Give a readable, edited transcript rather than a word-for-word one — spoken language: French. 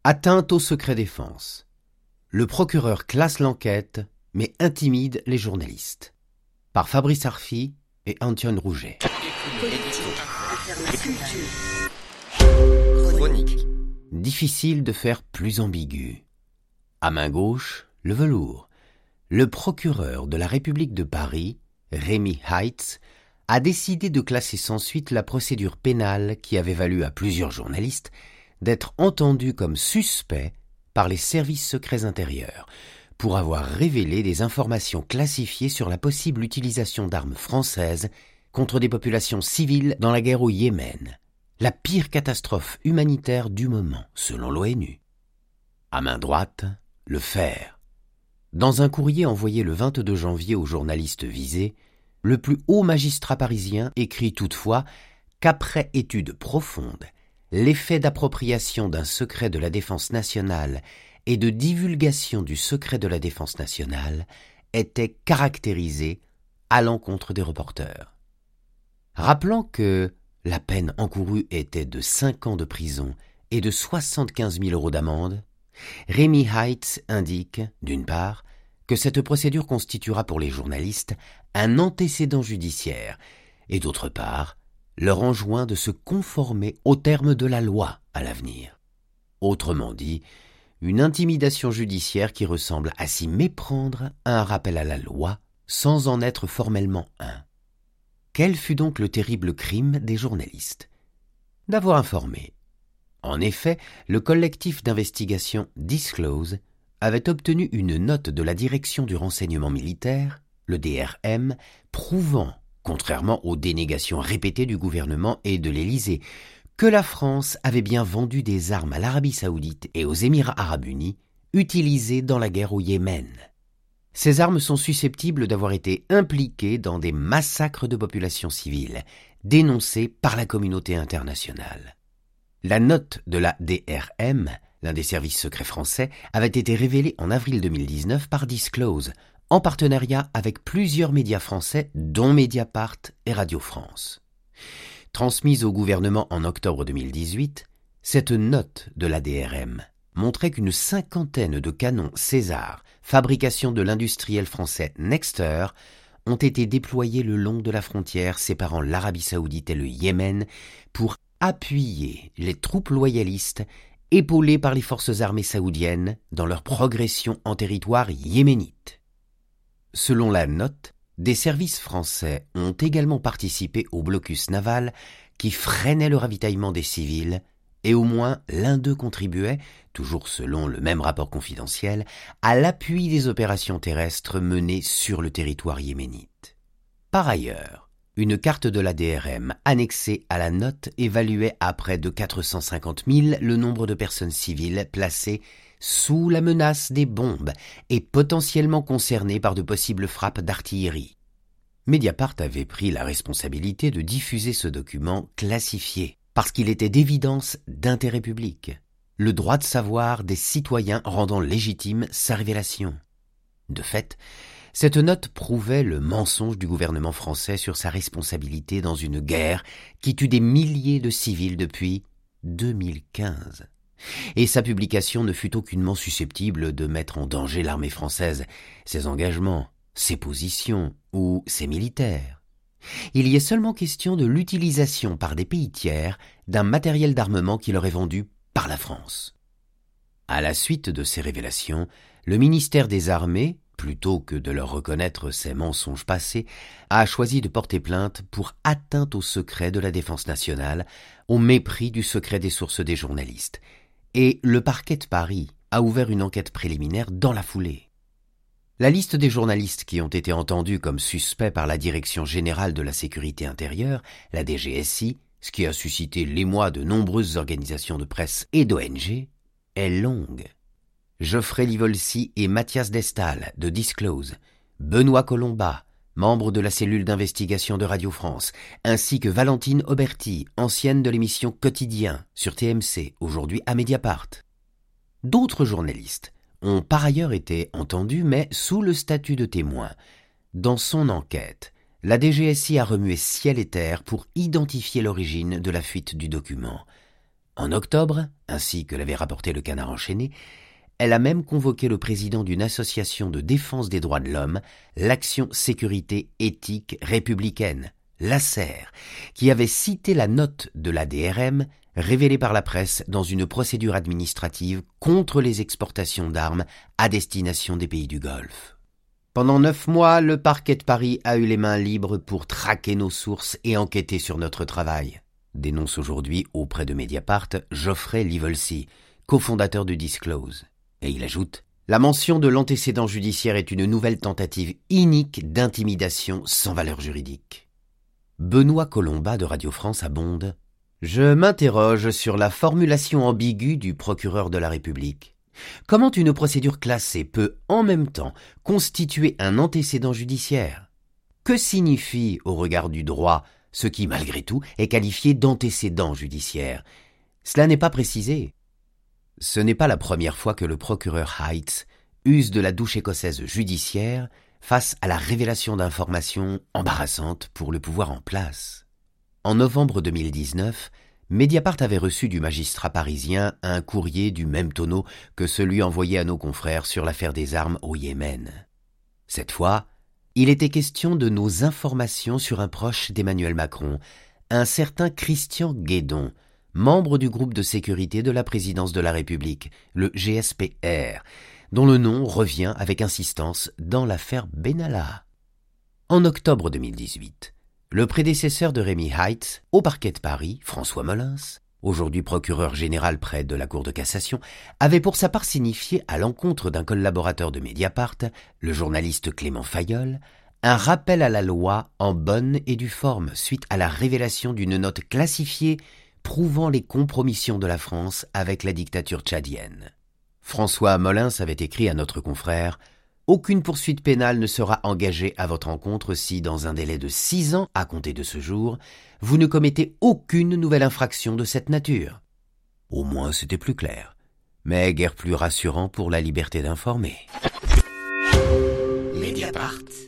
Atteinte au secret défense. Le procureur classe l'enquête, mais intimide les journalistes. Par Fabrice Arfi et Antoine Rouget. Chronique. Difficile de faire plus ambigu. À main gauche, le velours. Le procureur de la République de Paris, Rémy Heitz, a décidé de classer sans suite la procédure pénale qui avait valu à plusieurs journalistes d'être entendus comme suspects par les services secrets intérieurs pour avoir révélé des informations classifiées sur la possible utilisation d'armes françaises contre des populations civiles dans la guerre au Yémen, la pire catastrophe humanitaire du moment, selon l'ONU. À main droite, le fer. Dans un courrier envoyé le 22 janvier aux journalistes visés, le plus haut magistrat parisien écrit toutefois qu'après étude profonde, l'effet d'appropriation d'un secret de la défense nationale et de divulgation du secret de la défense nationale était caractérisé à l'encontre des reporters. Rappelant que la peine encourue était de 5 ans de prison et de 75 000 € d'amende, Rémy Heitz indique, d'une part, que cette procédure constituera pour les journalistes un antécédent judiciaire et d'autre part, leur enjoint de se conformer aux termes de la loi à l'avenir. Autrement dit, une intimidation judiciaire qui ressemble à s'y méprendre à un rappel à la loi sans en être formellement un. Quel fut donc le terrible crime des journalistes? D'avoir informé. En effet, le collectif d'investigation Disclose avait obtenu une note de la direction du renseignement militaire, le DRM, prouvant, contrairement aux dénégations répétées du gouvernement et de l'Élysée, que la France avait bien vendu des armes à l'Arabie saoudite et aux Émirats arabes unis, utilisées dans la guerre au Yémen. Ces armes sont susceptibles d'avoir été impliquées dans des massacres de populations civiles, dénoncés par la communauté internationale. La note de la DRM, l'un des services secrets français, avait été révélée en avril 2019 par Disclose, en partenariat avec plusieurs médias français, dont Mediapart et Radio France. Transmise au gouvernement en octobre 2018, cette note de la DRM montrait qu'une 50aine de canons César, fabrication de l'industriel français Nexter, ont été déployés le long de la frontière séparant l'Arabie saoudite et le Yémen pour appuyer les troupes loyalistes épaulées par les forces armées saoudiennes dans leur progression en territoire yéménite. Selon la note, des services français ont également participé au blocus naval qui freinait le ravitaillement des civils et au moins l'un d'eux contribuait, toujours selon le même rapport confidentiel, à l'appui des opérations terrestres menées sur le territoire yéménite. Par ailleurs, une carte de la DRM annexée à la note évaluait à près de 450 000 le nombre de personnes civiles placées sous la menace des bombes et potentiellement concernées par de possibles frappes d'artillerie. Mediapart avait pris la responsabilité de diffuser ce document classifié, parce qu'il était d'évidence d'intérêt public, le droit de savoir des citoyens rendant légitime sa révélation. De fait, cette note prouvait le mensonge du gouvernement français sur sa responsabilité dans une guerre qui tue des milliers de civils depuis 2015. Et sa publication ne fut aucunement susceptible de mettre en danger l'armée française, ses engagements, ses positions ou ses militaires. Il y est seulement question de l'utilisation par des pays tiers d'un matériel d'armement qui leur est vendu par la France. À la suite de ces révélations, le ministère des Armées, plutôt que de leur reconnaître ces mensonges passés, a choisi de porter plainte pour atteinte au secret de la défense nationale, au mépris du secret des sources des journalistes. Et le parquet de Paris a ouvert une enquête préliminaire dans la foulée. La liste des journalistes qui ont été entendus comme suspects par la Direction générale de la sécurité intérieure, la DGSI, ce qui a suscité l'émoi de nombreuses organisations de presse et d'ONG, est longue. Geoffrey Livolsi et Mathias Destal de Disclose, Benoît Colombat, membre de la cellule d'investigation de Radio France, ainsi que Valentine Auberti, ancienne de l'émission Quotidien sur TMC, aujourd'hui à Mediapart. D'autres journalistes ont par ailleurs été entendus, mais sous le statut de témoins. Dans son enquête, la DGSI a remué ciel et terre pour identifier l'origine de la fuite du document. En octobre, ainsi que l'avait rapporté le Canard enchaîné, elle a même convoqué le président d'une association de défense des droits de l'homme, l'Action Sécurité Éthique Républicaine, l'ASER, qui avait cité la note de la DRM révélée par la presse dans une procédure administrative contre les exportations d'armes à destination des pays du Golfe. Pendant 9 mois, le parquet de Paris a eu les mains libres pour traquer nos sources et enquêter sur notre travail, dénonce aujourd'hui auprès de Mediapart Geoffrey Livelsey, cofondateur de Disclose. Et il ajoute « La mention de l'antécédent judiciaire est une nouvelle tentative inique d'intimidation sans valeur juridique. » Benoît Colomba de Radio France abonde « Je m'interroge sur la formulation ambiguë du procureur de la République. Comment une procédure classée peut en même temps constituer un antécédent judiciaire? Que signifie, au regard du droit, ce qui, malgré tout, est qualifié d'antécédent judiciaire? Cela n'est pas précisé. » Ce n'est pas la première fois que le procureur Heitz use de la douche écossaise judiciaire face à la révélation d'informations embarrassantes pour le pouvoir en place. En novembre 2019, Mediapart avait reçu du magistrat parisien un courrier du même tonneau que celui envoyé à nos confrères sur l'affaire des armes au Yémen. Cette fois, il était question de nos informations sur un proche d'Emmanuel Macron, un certain Christian Guédon, membre du groupe de sécurité de la présidence de la République, le GSPR, dont le nom revient avec insistance dans l'affaire Benalla. En octobre 2018, le prédécesseur de Rémi Heitz, au parquet de Paris, François Molins, aujourd'hui procureur général près de la Cour de cassation, avait pour sa part signifié à l'encontre d'un collaborateur de Mediapart, le journaliste Clément Fayolle, un rappel à la loi en bonne et due forme suite à la révélation d'une note classifiée prouvant les compromissions de la France avec la dictature tchadienne. François Molins avait écrit à notre confrère « Aucune poursuite pénale ne sera engagée à votre encontre si, dans un délai de 6 ans à compter de ce jour, vous ne commettez aucune nouvelle infraction de cette nature. » Au moins c'était plus clair, mais guère plus rassurant pour la liberté d'informer. Mediapart.